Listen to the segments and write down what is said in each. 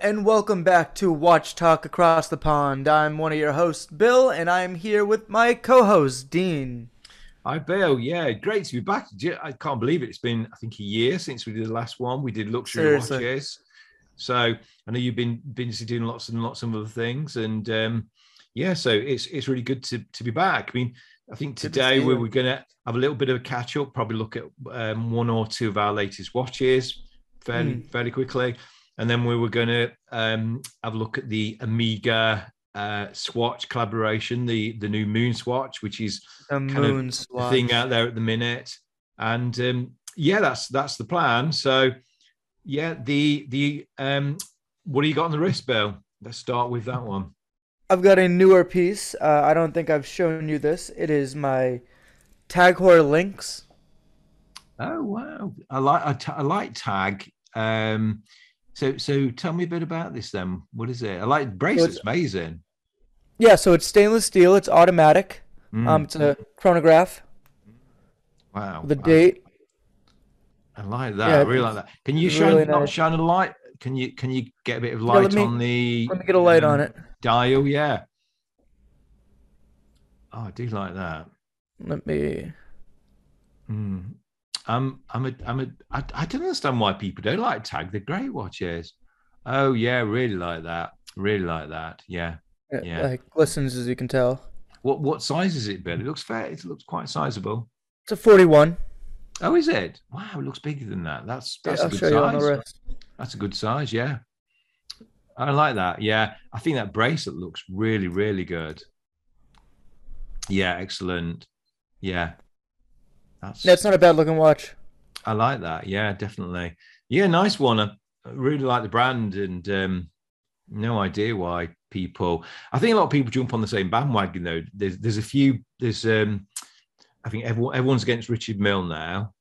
and welcome back to Watch Talk Across the Pond. I'm one of your hosts, Bill, and I'm here with my co-host, Dean. Hi, Bill. Yeah, great to be back. I can't believe it. It's been, I think, a year since we did the last one. We did luxury Seriously. watches. So I know you've been busy doing lots and lots of other things, and yeah, so it's really good to be back. I mean, I think Good to today see we're you. going to have a little bit of a catch up. Probably look at one or two of our latest watches Mm, fairly quickly, and then we were going to have a look at the Amiga Swatch collaboration, the new Moon Swatch, which is the kind of moon the thing out swatch. there at the minute. And yeah, that's the plan. So yeah, the what do you got on the wrist, Bill? Let's start with that one. I've got a newer piece. I don't think I've shown you this. It is my Tag Heuer Lynx. Oh wow, I like Tag. So tell me a bit about this then. What is it? I like So it's bracelets, amazing. yeah, so it's stainless steel. It's automatic. Mm, It's a chronograph wow, with a date. I like that. Yeah, I really like that. Can you it's really shine not nice. shine a light? Can you get a bit of Yeah, let light me on the let me get a light on it. dial? Yeah. Oh, I do like that. Let me. Mm. I don't understand why people don't like Tag. They're great watches. Oh yeah, really like that. Really like that. Yeah, It yeah. like glistens as you can tell. What size is it, Bill? It looks fair. It looks quite sizable. It's a 41. Oh, is it? Wow, it looks bigger than that. Yeah, That's a I'll good show you on the size. wrist. That's a good size. Yeah, I like that. Yeah, I think that bracelet looks really, really good. Yeah, excellent. Yeah, Yeah, that's it's not a bad looking watch. I like that. Yeah, definitely. Yeah, nice one. I really like the brand, and no idea why people. I think a lot of people jump on the same bandwagon though. There's a few. There's I think everyone's against Richard Mill now.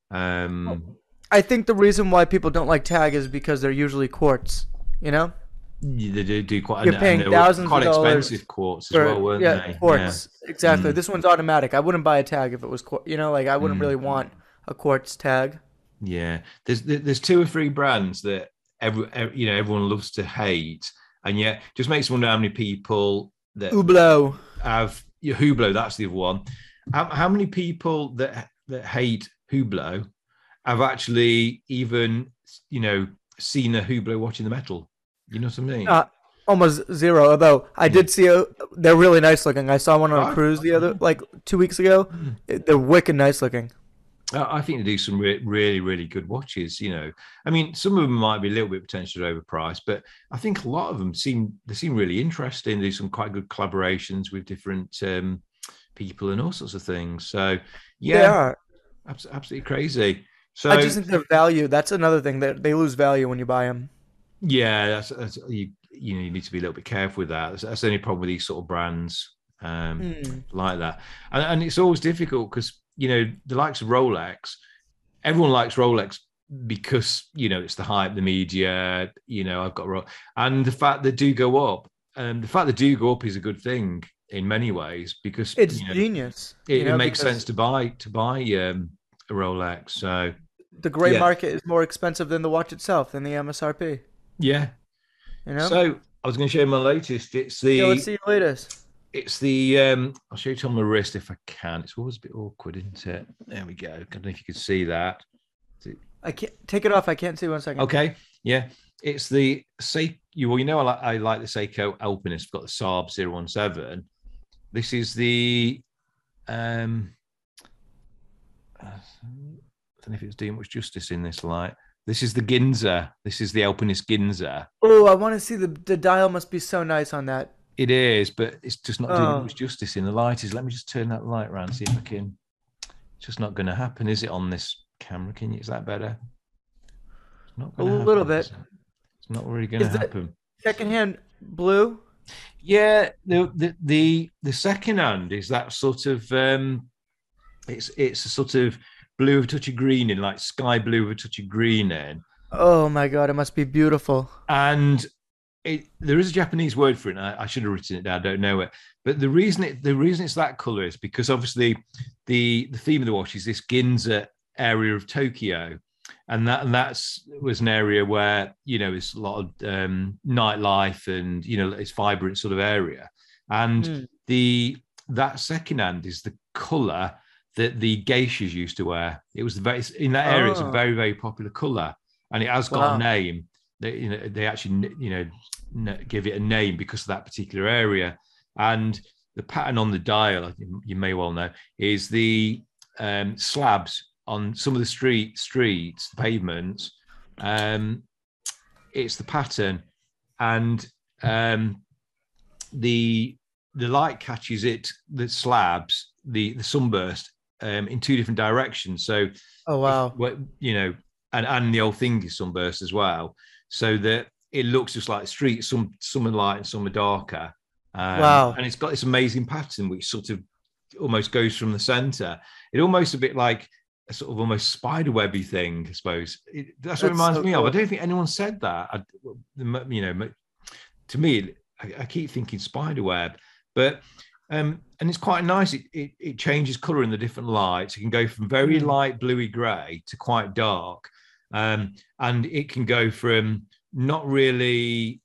I think the reason why people don't like Tag is because they're usually quartz. You know, They do quite, you're and paying they were thousands of quite dollars expensive quartz as for well, weren't yeah they? Yeah. quartz. Exactly. Mm, This one's automatic. I wouldn't buy a Tag if it was quartz. You know, like I wouldn't really mm. want a quartz tag. Yeah. There's two or three brands that everyone loves to hate, and yet just makes me wonder how many people that Hublot. have Hublot. That's the other one. How many people that hate Hublot have actually even seen a Hublot watching the metal? You know what I mean? Uh, Almost zero. Although I Yeah. did see they're really nice looking. I saw one on a I, cruise the other like 2 weeks ago. They're wicked nice looking. I think they do some really, really good watches. I mean, some of them might be a little bit potentially overpriced, but I think a lot of them seem really interesting. There's some quite good collaborations with different people and all sorts of things. So, They yeah, are. absolutely crazy. I So, just think their value. That's another thing that they lose value when you buy them. yeah, that's you need to be a little bit careful with that. That's the only problem with these sort of brands Hmm. like that, and it's always difficult because the likes of Rolex, everyone likes Rolex because it's the hype, the media. I've got and the fact they do go up, the fact they do go up is a good thing in many ways because It's genius, it makes sense because to buy a Rolex. So the gray yeah, market is more expensive than the watch itself, than the MSRP. yeah. You know? So I was going to show you my latest. Yeah, let's see your latest. It's the I'll show you it on the wrist if I can. It's always a bit awkward, isn't it? There we go. I don't know if you can see that. I can't take it off. I can't see 1 second. Okay, yeah. It's the Seiko. Well, I like the Seiko Alpinist. I've got the Saab 017. This is the I don't know if it's doing much justice in this light. This is the Ginza. This is the Alpinist Ginza. Oh, I want to see the dial. Must be so nice on that. It is, but it's just not doing Oh, much justice in the light. Let me just turn that light around, see if I can. It's just not going to happen, is it, on this camera? Is that better? It's not a going to little happen, is bit. it? It's not really going to Is the happen. secondhand blue? Yeah, the second hand is that sort of it's a sort of blue with a touch of green in, like sky blue with a touch of green in, Oh my God, it must be beautiful. and there is a Japanese word for it. And I should have written it down. I don't know it, but the reason it's that color is because obviously the theme of the watch is this Ginza area of Tokyo, that's was an area where it's a lot of nightlife, and it's vibrant sort of area. And that second hand is the color that the geishas used to wear. It was very in that area. It's a very, very popular color, and it has got a name. They actually give it a name because of that particular area. And the pattern on the dial, you may well know, is the slabs on some of the streets, the pavements. It's the pattern, and the light catches the slabs, the sunburst, in two different directions. So, and the whole thing is sunburst as well, so that it looks just like the street. Some are light and some are darker. And it's got this amazing pattern which sort of almost goes from the center. It almost a bit like a sort of almost spider webby thing, I suppose. That's what it reminds me of. I don't think anyone said that. To me, I keep thinking spider web, but and it's quite nice. It changes color in the different lights. It can go from very light bluey gray to quite dark, and it can go from not really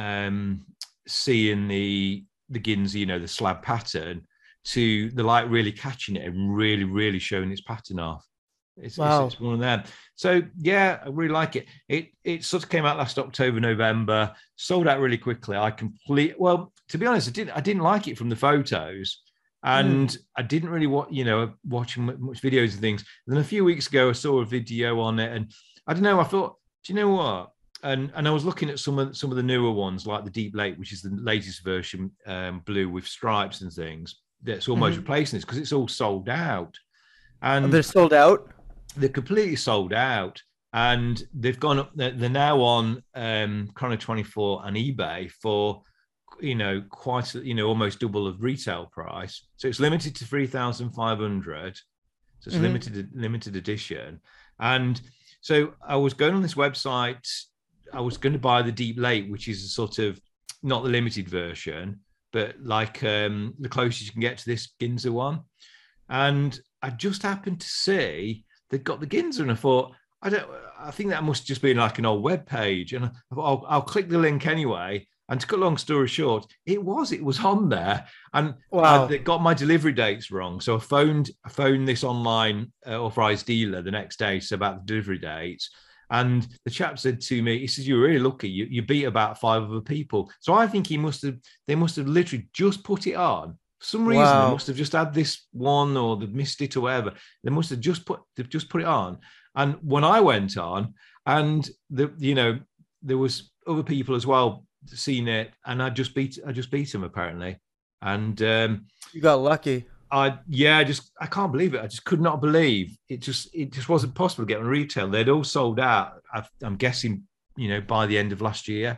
seeing the Ginza, the slab pattern, to the light really catching it and really, really showing its pattern off. It's one of them. So yeah, I really like it. It sort of came out last October, November, sold out really quickly. To be honest, I didn't like it from the photos, and I didn't really watch much videos and things. And then a few weeks ago, I saw a video on it, and I don't know. I thought, do you know what? And I was looking at some of the newer ones, like the Deep Lake, which is the latest version, blue with stripes and things. That's almost replacing this because it's all sold out. And they're sold out. They're completely sold out, and they've gone up. They're now on Chrono 24 and eBay for quite almost double of retail price. So it's limited to 3,500. So it's limited edition. And so I was going on this website. I was going to buy the Deep Lake, which is a sort of not the limited version, but like the closest you can get to this Ginza one. And I just happened to see they'd got the Ginza, and I thought, I think that must just be like an old web page. And I thought, I'll click the link anyway. And to cut a long story short, it was on there, and they got my delivery dates wrong. So I phoned this online authorized dealer the next day, so about the delivery dates. And the chap said to me, he says, "You're really lucky. You beat about 5 other people." So I think they must have literally just put it on. For some reason, they must have just had this one, or they've missed it or whatever. They must have just put it on. And when I went on, and there was other people as well seen it, and I just beat him apparently. And you got lucky. I can't believe it. I just could not believe it. Just wasn't possible to get on retail. They'd all sold out. I'm guessing, by the end of last year.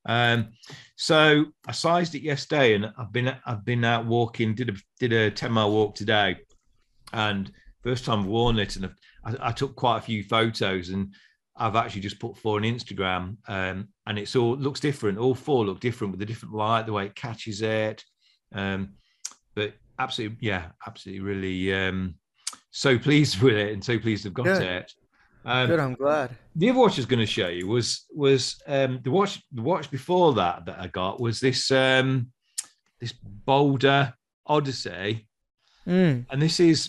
So I sized it yesterday, and I've been out walking. Did a 10-mile walk today, and first time I've worn it, and I took quite a few photos, and I've actually just put 4 on Instagram, and it's all looks different. All 4 look different with the different light, the way it catches it. But absolutely, really so pleased with it, and so pleased I've got it. Good, I'm glad. The other watch I was going to show you was the watch before that I got was this Boulder Odyssey, and this is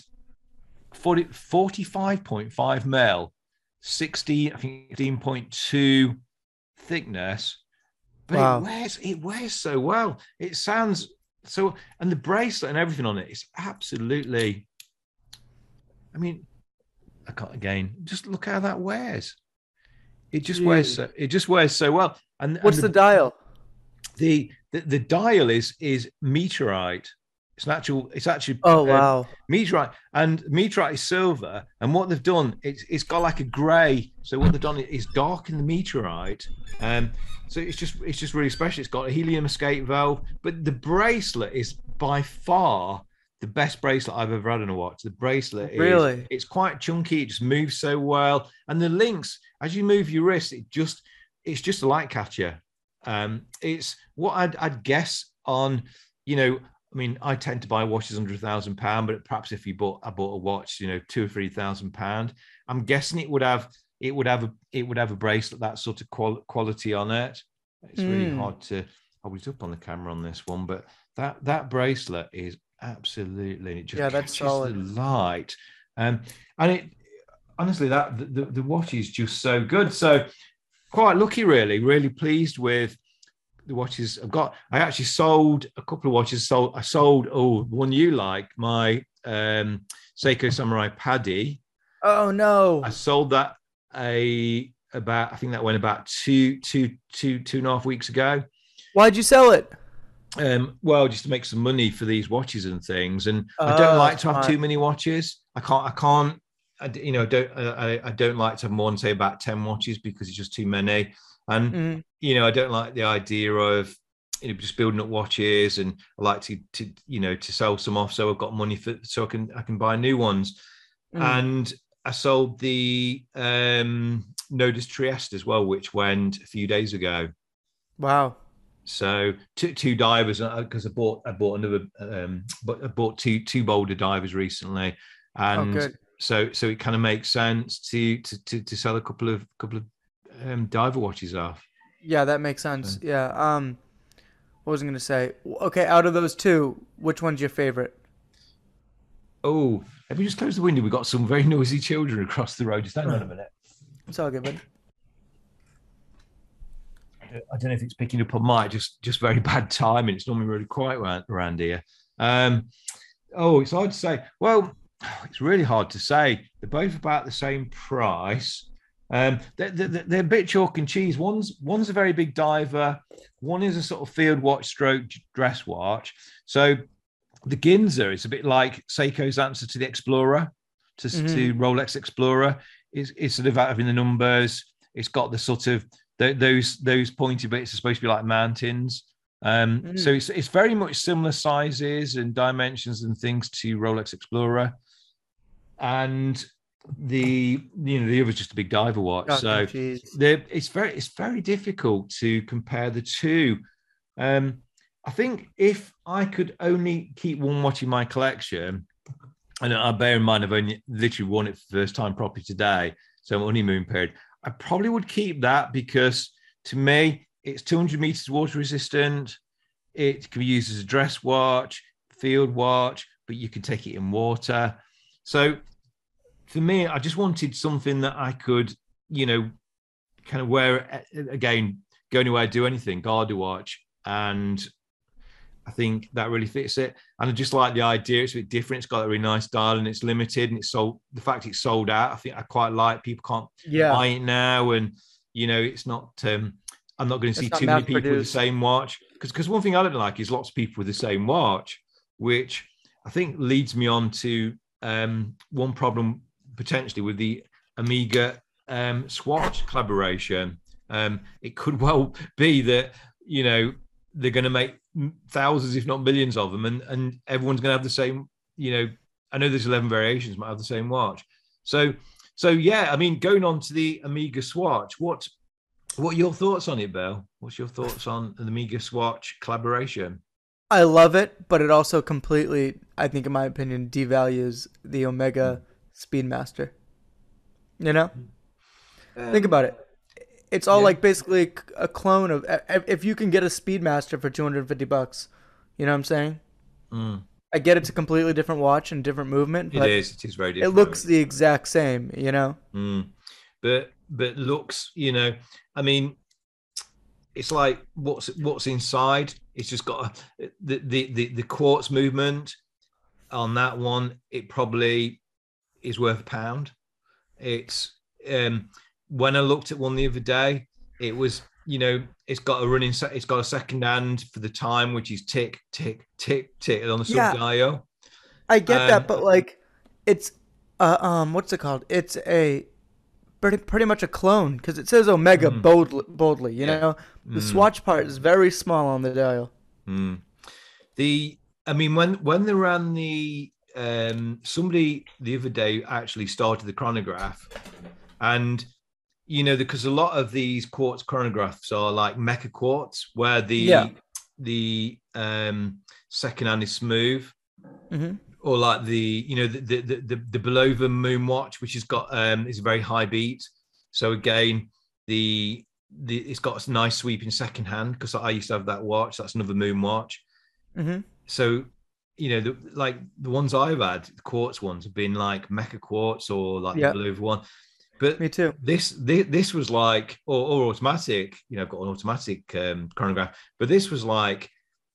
45.5 mil, 16.2 thickness, but it wears so well. It sounds so, and the bracelet and everything on it is absolutely. I mean, I can't again. Just look how that wears. It just wears. It just wears so well. And what's the dial? The dial is meteorite. It's actually meteorite, and meteorite is silver. And what they've done, it's got like a grey. So what they've done is darken the meteorite. So it's just really special. It's got a helium escape valve, but the bracelet is by far the best bracelet I've ever had on a watch. The bracelet it's quite chunky. It just moves so well, and the links as you move your wrist, it's just a light catcher. It's what I'd guess on, I mean, I tend to buy watches under £1,000, but perhaps if I bought a watch, £2,000 or £3,000, I'm guessing it would have it would have a bracelet that sort of quality on it. It's really hard to hold it up on the camera on this one, but that bracelet is absolutely, it just that's catches solid. the light. And it honestly, that the watch is just so good. So quite lucky, really pleased with the watches I've got. I actually sold a couple of watches. I sold one you like, my Seiko Samurai Paddy. Oh no! I sold that I think that went about two and a half weeks ago. Why'd you sell it? Well, just to make some money for these watches and things. And I don't like to have too many watches. I don't like to have more than say about 10 watches because it's just too many. And I don't like the idea of just building up watches, and I like to sell some off so I've got money so I can buy new ones. And I sold the Nodus Trieste as well, which went a few days ago. Wow. So two divers, because I bought another, but I bought two Boulder divers recently, and so it kind of makes sense to sell a couple of diver watches off. Yeah, that makes sense. So. Yeah. What was I going to say? Okay, out of those two, which one's your favorite? Oh, have you just closed the window? We've got some very noisy children across the road. Just hang on a minute. It's all good, buddy. I don't know if it's picking up on mic, just very bad timing. It's normally really quiet around here. It's hard to say. Well, it's really hard to say. They're both about the same price. They're a bit chalk and cheese. One's a very big diver. One is a sort of field watch stroke dress watch. So the Ginza is a bit like Seiko's answer to the Explorer, to Rolex Explorer. Is sort of having the numbers. It's got the sort of those pointy bits are supposed to be like mountains. So it's very much similar sizes and dimensions and things to Rolex Explorer. And the other is just a big diver watch. So it's very difficult to compare the two. I think if I could only keep one watch in my collection, and I bear in mind I've only literally worn it for the first time properly today, so honeymoon period, I probably would keep that because to me it's 200 meters water resistant. It can be used as a dress watch, field watch, but you can take it in water. So for me, I just wanted something that I could, kind of wear again, go anywhere, do anything, Garda watch. And I think that really fits it. And I just like the idea. It's a bit different. It's got a really nice dial and it's limited and it's sold. The fact it's sold out, I think I quite like. People can't buy it now. And, it's not, I'm not going to see too many people with the same watch. Because one thing I don't like is lots of people with the same watch, which I think leads me on to one problem potentially with the Omega Swatch collaboration. It could well be that, they're going to make thousands, if not millions of them, and everyone's going to have the same, I know there's 11 variations, might have the same watch. So yeah, I mean, going on to the Omega Swatch, what are your thoughts on it, Bill? What's your thoughts on the Omega Swatch collaboration? I love it, but it also completely, I think in my opinion, devalues the Omega Speedmaster. Think about it. It's all like basically a clone of. If you can get a Speedmaster for $250, you know what I'm saying? I get it's a completely different watch and different movement. But it is very different. It looks the exact same, But looks, I mean, it's like what's inside. It's just got the quartz movement on that one. It probably is worth £1. It's when I looked at one the other day, it was, it's got a second hand for the time, which is tick, tick, tick, tick on the sub dial. I get that, but like, it's what's it called? It's a pretty much a clone because it says Omega boldly. The swatch part is very small on the dial. When they ran the somebody the other day actually started the chronograph, and because a lot of these quartz chronographs are like mecha quartz, where the second hand is smooth, or like the Belova moon watch, which has got is a very high beat. So again, the it's got a nice sweeping second hand because I used to have that watch. That's another moon watch. Mm-hmm. So like the ones I've had, the quartz ones have been like Mecha Quartz or like the Yeah, Blue one. But me too. this was like or automatic. I've got an automatic chronograph, but this was like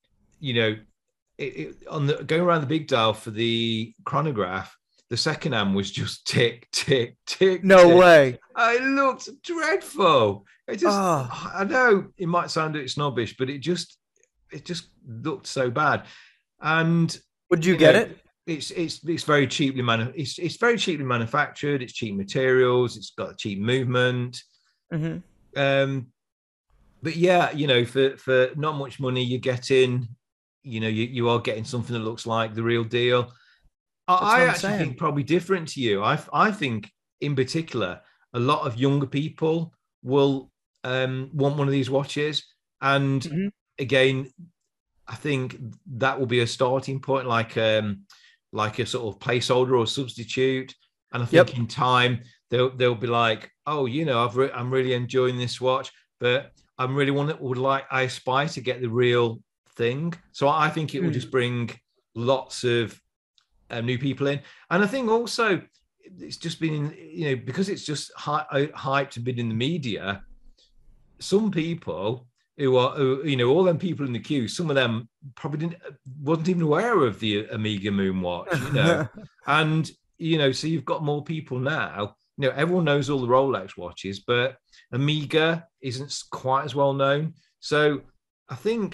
on the going around the big dial for the chronograph. The second hand was just tick, tick, tick. No tick. way. It looked dreadful. Oh, I know it might sound a bit snobbish, but it just looked so bad. And would you get it? It's very cheaply it's very cheaply manufactured. It's cheap materials. It's got a cheap movement. Mm-hmm. But yeah, for not much money, you're getting, you are getting something that looks like the real deal. I actually think probably different to you. I think in particular, a lot of younger people will want one of these watches, and again, I think that will be a starting point, like a sort of placeholder or substitute. And I think in time they'll be like, oh, I'm really enjoying this watch, but I'm really I aspire to get the real thing. So I think it will just bring lots of new people in. And I think also it's just been, because it's just hyped and been in the media, some people who all them people in the queue, some of them probably wasn't even aware of the Omega Moon watch, and, so you've got more people now. Everyone knows all the Rolex watches, but Omega isn't quite as well known. So I think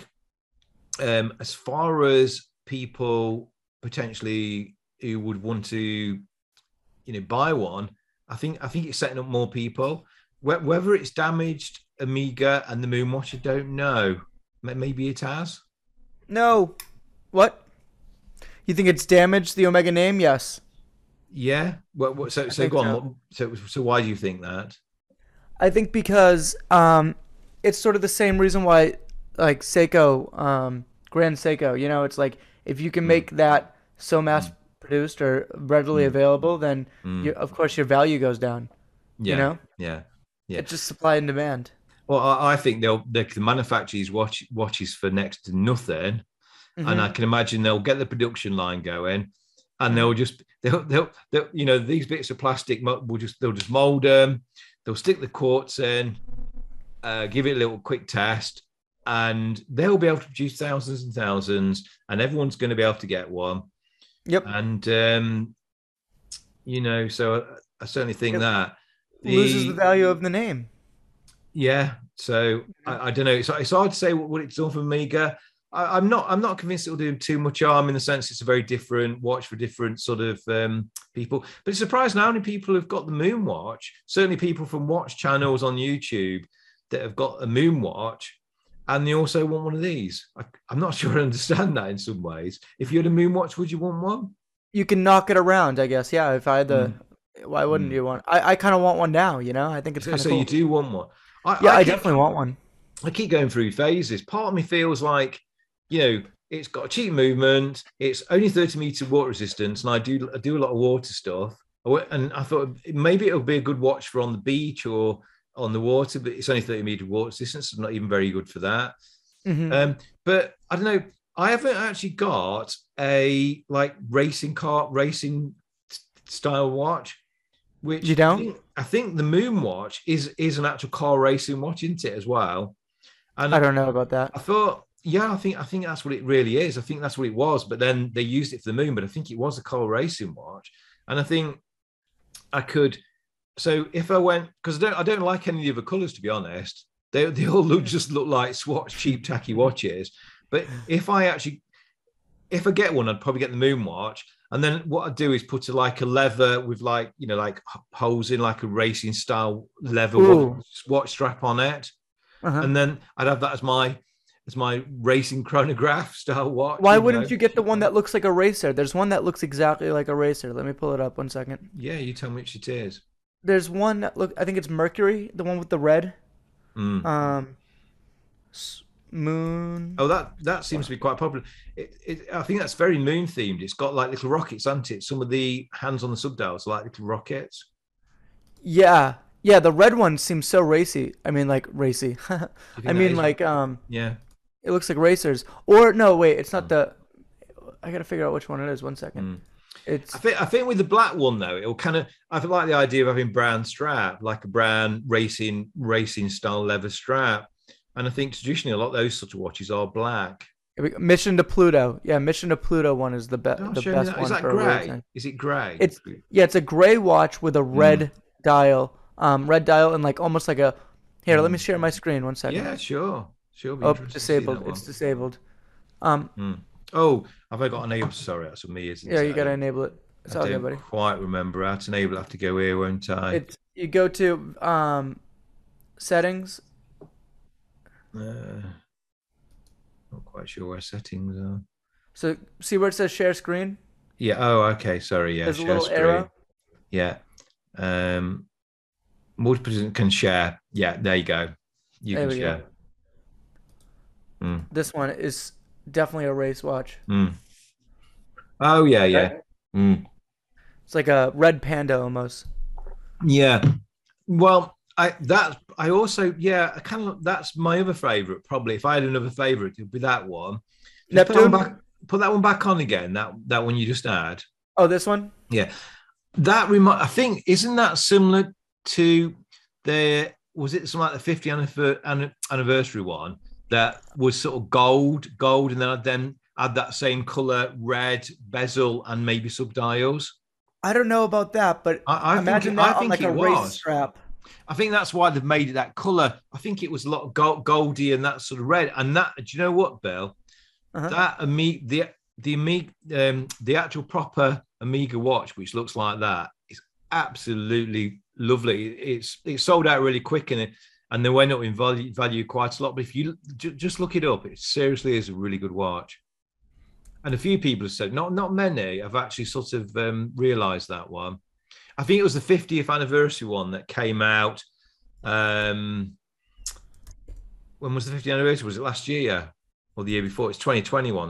as far as people potentially who would want to, buy one, I think it's setting up more people. Whether it's damaged Omega and the Moon watch, I don't know. Maybe it has. No. What? You think it's damaged the Omega name? Yes. Yeah. Well, so go on. So why do you think that? I think because it's sort of the same reason why, like Seiko, Grand Seiko. It's like if you can make that so mass produced or readily available, then of course your value goes down. Yeah. It's just supply and demand. Well, I think they can manufacture these watches for next to nothing, and I can imagine they'll get the production line going, and they'll these bits of plastic they'll just mold them, they'll stick the quartz in, give it a little quick test, and they'll be able to produce thousands and thousands, and everyone's going to be able to get one. Yep. And so I certainly think that loses the value of the name. Yeah, so I don't know. It's hard to say what it's done for Omega. I'm not convinced it'll do too much harm, in the sense it's a very different watch for different sort of people. But it's surprising how many people have got the Moon watch. Certainly, people from watch channels on YouTube that have got a Moon watch, and they also want one of these. I'm not sure I understand that in some ways. If you had a Moon watch, would you want one? You can knock it around, I guess. Yeah, if I had the, why wouldn't you want? I kind of want one now. I think it's kind of cool. So you do want one. I definitely want one. I keep going through phases. Part of me feels like, it's got a cheap movement. It's only 30-meter water resistance, and I do a lot of water stuff. And I thought maybe it'll be a good watch for on the beach or on the water, but it's only 30-meter water resistance. It's not even very good for that. But I don't know. I haven't actually got a racing style watch. Which you don't? I think the Moon watch is an actual car racing watch, isn't it, as well? And I don't know about that. I thought, I think that's what it really is. I think that's what it was. But then they used it for the Moon. But I think it was a car racing watch. And I think I could. So if I went, because I don't like any of the other colours, to be honest. They all just look like Swatch cheap tacky watches. But if I get one, I'd probably get the Moon watch. And then what I'd do is put a leather with holes in, like a racing style leather watch strap on it. And then I'd have that as my racing chronograph style watch. Why wouldn't you get the one that looks like a racer? There's one that looks exactly like a racer. Let me pull it up 1 second. Yeah, you tell me which it is. There's one that I think it's Mercury, the one with the red. Moon. Oh, that seems to be quite popular. I think that's very Moon themed. It's got like little rockets, hasn't it? Some of the hands on the subdials are like little rockets. Yeah, Yeah, the red one seems so racy. I mean, like racy. Do you I think that mean, is? like Yeah. it looks like racers. Or no, wait, it's not Mm. the. I gotta figure out which one it is. One second. Mm. It's I think with the black one though, it'll kind of. I like the idea of having brown strap, like a brown racing style leather strap. And I think traditionally a lot of those sort of watches are black. Mission to Pluto. Yeah, Mission to Pluto one is Oh, the show me best that. Is one that for grey? racing. Is it grey? It's yeah, it's a gray watch with a Mm, red dial and like almost like a. Here, let me mm. share my screen. One second. Yeah, sure. Sure, be Oh, interested to see disabled. that It's one. disabled. Um, Mm. Oh, have I got enable? Sorry, that's what me, isn't yeah, it? you gotta enable it. It's I all good, don't buddy. quite remember how to enable. I have to go here, won't I? It's you go to settings. Uh, not quite sure where settings are. So see where it says share screen? Yeah. Oh, okay. Sorry. Yeah. There's a Share little screen. arrow. Yeah. Multiple can share. Yeah. There you go. You There can we go. share. Mm, This one is definitely a race watch, mm. Oh, yeah. Yeah. right? Mm. It's like a red panda almost. Yeah. Well, I also I kind of that's my other favorite. Probably if I had another favorite, it'd be that one. Just put that one Neptune. back. Put that one back on again. That one you just had. Oh, this one. Yeah. I think isn't that similar to the was it something like the 50th anniversary one that was sort of gold, and then add that same color, red bezel, and maybe subdials. I don't know about that, but imagine I that on think like it a race was. strap. I think that's why they've made it that color. I think it was a lot of goldy and that sort of red. And that, do you know what, Bill? Uh-huh. That the Amiga, the actual proper Amiga watch, which looks like that, is absolutely lovely. It's sold out really quick, and they went up in value quite a lot. But if you just look it up, it seriously is a really good watch. And a few people have said, not many, have actually sort of realised that one. I think it was the 50th anniversary one that came out. When was the 50th anniversary? Was it last year or the year before? It's 2021.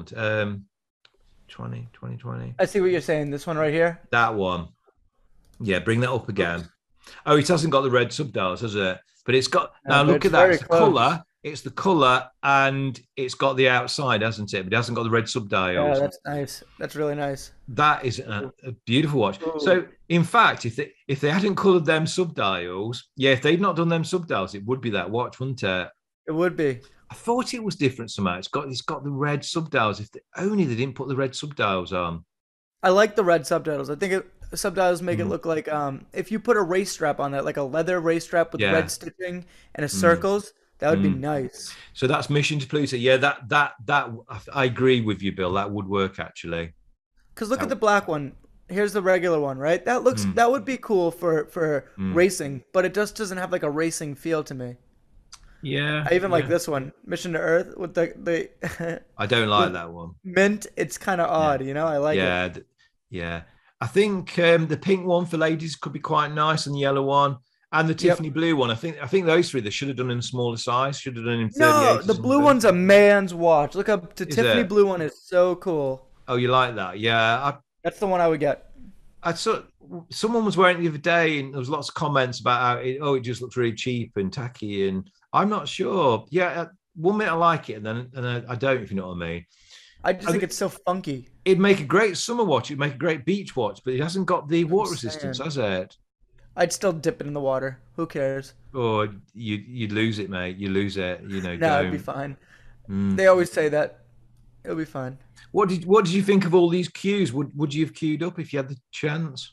2020. I see what you're saying. This one right here. That one. Yeah, bring that up again. Oh, it hasn't got the red subdials, has it? But it's got, No, now but look it's at that. very It's the close. colour. It's the colour and it's got the outside, hasn't it? But it hasn't got the red Yeah, subdials. that's nice. That's really nice. That is a beautiful watch. Ooh, So, in fact, if they hadn't coloured them subdials, yeah, if they'd not done them subdials, it would be that watch, wouldn't it? it would be. I thought it was different somehow. It's got the red subdials. If only they didn't put the red subdials on. I like the red subtitles. I think subtitles make it Mm, look like if you put a race strap on it, like a leather race strap with yeah. red stitching and a Mm, circles, that would be mm. nice. So that's Mission to Pluto. Yeah, that I agree with you, Bill. That would work actually. Cause look at That, the black one. Here's the regular one, right? mm, That would be cool for mm. racing, but it just doesn't have like a racing feel to me. Yeah, I even like yeah. this one, Mission to Earth with the I don't like with that one. mint. It's kind of Yeah, odd, you know. I like it. yeah, yeah. I think the pink one for ladies could be quite nice, and the yellow one, and the Yep. Tiffany blue one. I think those three they should have done in smaller size. Should have done in No, 38 or the blue something. one's a man's watch. Look up the Is Tiffany it? blue one is so cool. Oh, you like that? Yeah. That's the one I would get. I saw someone was wearing it the other day, and there was lots of comments about how it just looks really cheap and tacky, and I'm not sure. Yeah, one minute I like it, and then I don't. If you know what I mean. I just I think mean, it's so funky. it'd make a great summer watch. It'd make a great beach watch, but it hasn't got the I'm water resistance, saying. has it? I'd still dip it in the water. Who cares? Or you'd lose it, mate. You lose it. No, it'd be Don't. fine. Mm. They always say that. It'll be fine. What did you think of all these queues? Would you have queued up if you had the chance?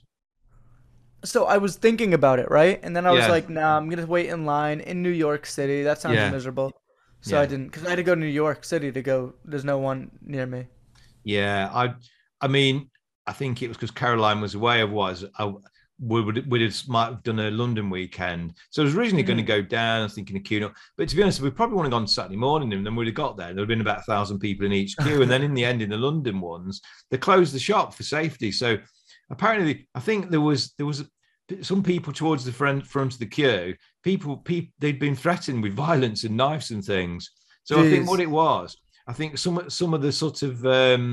So I was thinking about it, right? And then I was Yeah, like, nah, I'm gonna wait in line in New York City. That sounds yeah, miserable. So I yeah, didn't, because I had to go to New York City to go. There's no one near me. yeah. I mean, I think it was because Caroline was away. Otherwise, would have might have done a London weekend. So I was originally going to Hmm. go down. I was thinking of queuing up, but to be honest, we probably would have gone Saturday morning, and then we'd have got there. There would have been about 1,000 people in each queue, and then in the end, in the London ones, they closed the shop for safety. So apparently, I think there was some people towards the front of the queue. People they'd been threatened with violence and knives and things. So I think what Jeez. it was, I think some of the sort of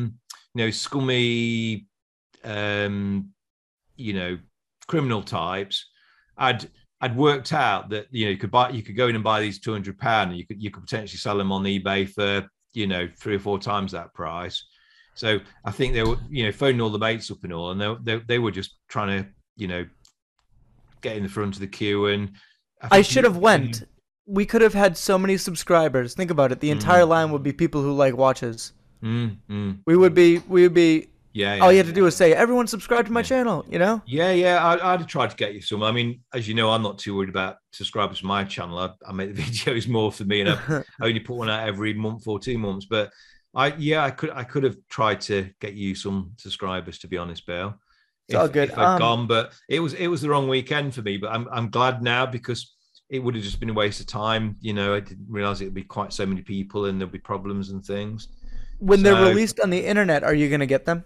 scummy um, you know criminal types had I'd worked out that you could go in and buy these £200, and you could potentially sell them on eBay for 3 or 4 times that price. So I think they were phoning all the mates up and all, and they were just trying to get in the front of the queue. And I should have went. We could have had so many subscribers. Think about it. The entire line would be people who like watches. We would be. Yeah. All you had to do was say, "Everyone subscribe to my channel." Yeah. I'd have tried to get you some. I mean, as you know, I'm not too worried about subscribers to my channel. I make the videos more for me, and I only put one out every month or 2 months. But I could have tried to get you some subscribers, to be honest, Bill. It's all good. If I'd gone, but it was the wrong weekend for me. But I'm glad now, because it would have just been a waste of time. I didn't realize it would be quite so many people, and there'll be problems and things. When they're released on the internet, are you going to get them?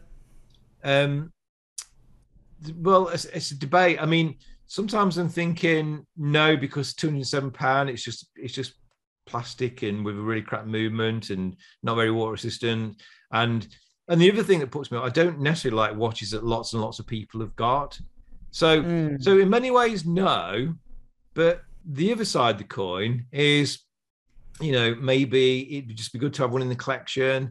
Well, it's a debate. I mean, sometimes I'm thinking no, because £207, it's just plastic and with a really crap movement and not very water resistant. And the other thing that puts me off, I don't necessarily like watches that lots and lots of people have got. So in many ways, no. But the other side of the coin is, maybe it'd just be good to have one in the collection.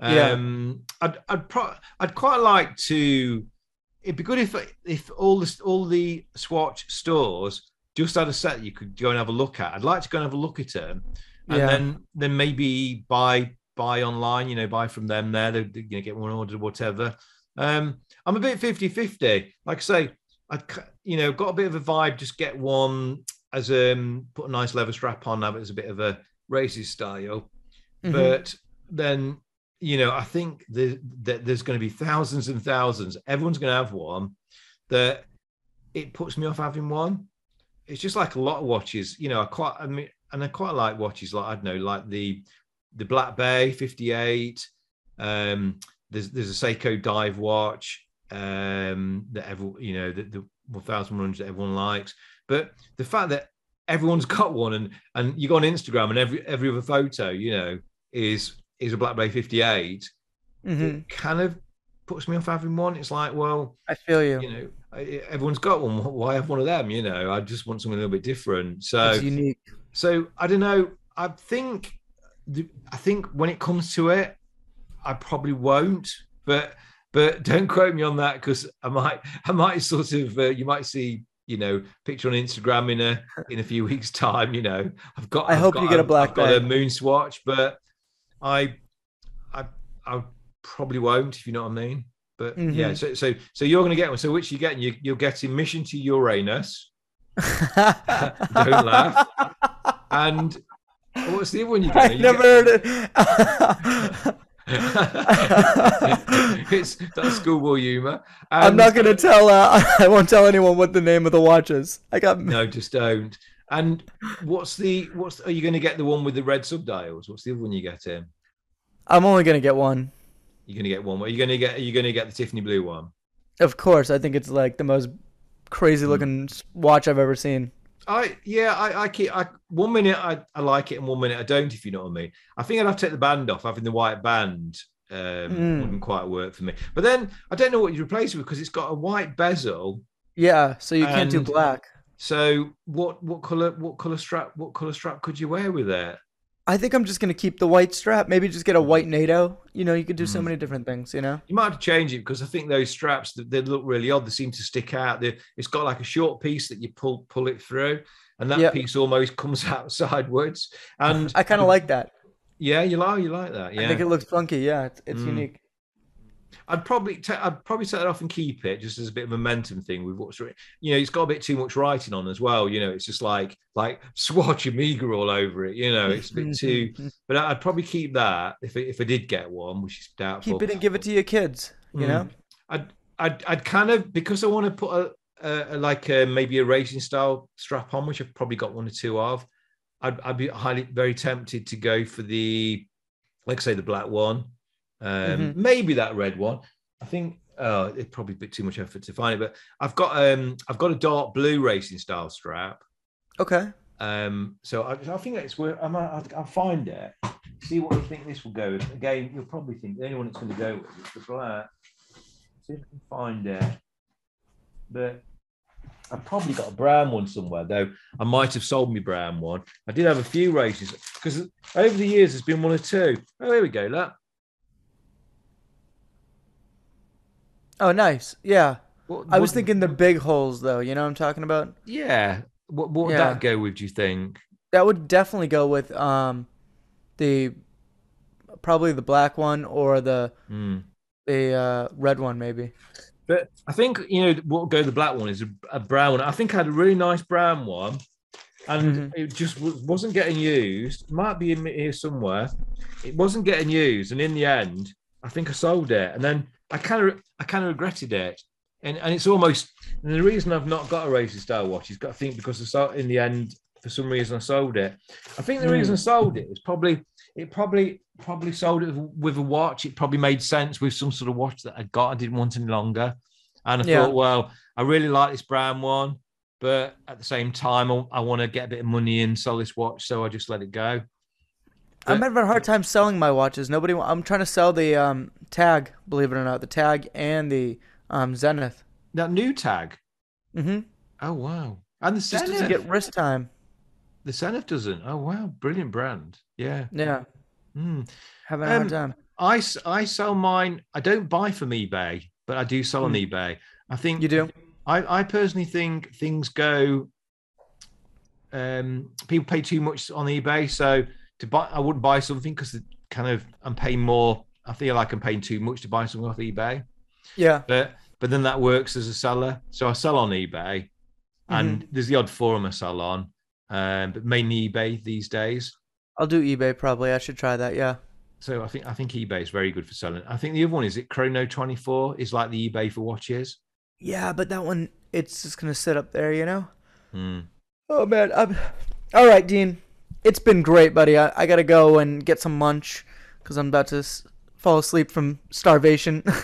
I'd quite like to. It'd be good if all the Swatch stores just had a set that you could go and have a look at. I'd like to go and have a look at them, and then maybe buy online. Buy from them there. They're going to get one ordered, whatever. I'm a bit 50-50. Like I say, I've got a bit of a vibe. Just get one as put a nice leather strap on, have it as a bit of a racing style, but then. I think that there's going to be thousands and thousands. Everyone's going to have one. That it puts me off having one. It's just like a lot of watches. I quite like watches like, I don't know, like the Black Bay 58. There's a Seiko dive watch that the 1100 that everyone likes. But the fact that everyone's got one, and you go on Instagram and every other photo, is a Black Bay 58, it kind of puts me off having one. It's like, well, I feel you. Everyone's got one. Why have one of them? I just want something a little bit different. So it's unique. So I don't know. I think when it comes to it, I probably won't. But don't quote me on that, because I might sort of you might see picture on Instagram in a few weeks' time. I hope you get a Black Bay. I've got a Moon Swatch, but I probably won't, if you know what I mean. But yeah, so you're going to get one. So which are you getting? You're getting Mission to Uranus. Don't laugh. And what's the other one you're getting? I never heard it. That's schoolboy humor. I'm not going to tell. I won't tell anyone what the name of the watch is. No, just don't. And are you going to get the one with the red subdials? What's the other one you get in? I'm only going to get one. You're going to get one. Are you going to get the Tiffany blue one? Of course. I think it's like the most crazy looking watch I've ever seen. I keep 1 minute I like it and 1 minute I don't, if you know what I mean. I think I'd have to take the band off. Having the white band wouldn't quite work for me. But then I don't know what you replace it with, because it's got a white bezel. Yeah, so you can't do black. So what color strap could you wear with it? I think I'm just going to keep the white strap. Maybe just get a white NATO. You could do so many different things, You might have to change it, because I think those straps, they look really odd. They seem to stick out. It's got like a short piece that you pull it through, and that piece almost comes out sideways. And I kind of like that. Yeah, you like that. Yeah, I think it looks funky. Yeah, it's unique. I'd probably take that off and keep it, just as a bit of momentum thing with what's it's got a bit too much writing on as well. It's just like Swatch Amiga all over it. It's a bit too. But I'd probably keep that if I did get one, which is doubtful. Keep it and give it to your kids. I'd kind of, because I want to put a maybe a racing style strap on, which I've probably got one or two of. I'd be very tempted to go for the, like I say, the black one. Maybe that red one. I think it'd probably be too much effort to find it, but I've got a dark blue racing style strap. Okay. So I think it's worth. I'll find it. See what you think this will go with. Again, you'll probably think the only one it's going to go with is the black. See if I can find it. But I've probably got a brown one somewhere, though I might have sold me brown one. I did have a few races because over the years there's been one or two. Oh, here we go, look. Oh, nice. Yeah. I was What, thinking the big holes, though. You know what I'm talking about? yeah. What would Yeah. that go with, do you think? That would definitely go with the probably the black one or Hmm. the red one maybe. But I think, what go the black one is a brown one. I think I had a really nice brown one and Hmm. it just wasn't getting used. It might be in here somewhere. It wasn't getting used. And in the end, I think I sold it. And then I kind of regretted it. And it's almost, and the reason I've not got a racing style watch is, I think, because in the end, for some reason, I sold it. I think the reason I sold it is probably sold it with a watch. It probably made sense with some sort of watch that I got. I didn't want any longer. And I Yeah. thought, well, I really like this brown one, but at the same time, I want to get a bit of money and sell this watch. So I just let it go. I'm But having a hard time selling my watches. I'm trying to sell the Tag, believe it or not, the Tag and the Zenith. that new tag, Mm-hmm. oh, wow. And the Just to Zenith, get wrist time. the Zenith doesn't. Oh, wow. Brilliant brand. Yeah. Yeah. Mm. Having a hard Um, time. I sell mine. I don't buy from eBay, but I do sell on Mm. eBay. I think You do? I personally think things go. People pay too much on eBay, so to buy, I wouldn't buy something because I'm paying more. I feel like I'm paying too much to buy something off eBay, Yeah. but then that works as a seller. So I sell on eBay, Mm-hmm. and there's the odd forum I sell on, but mainly eBay these days. I'll do eBay probably. I should try that. Yeah. So I think eBay is very good for selling. I think the other one is it Chrono24 is like the eBay for watches. Yeah, but that one, it's just gonna sit up there, you know. Hmm. Oh man, all right, Dean. It's been great, buddy. I gotta go and get some lunch because I'm about to fall asleep from starvation.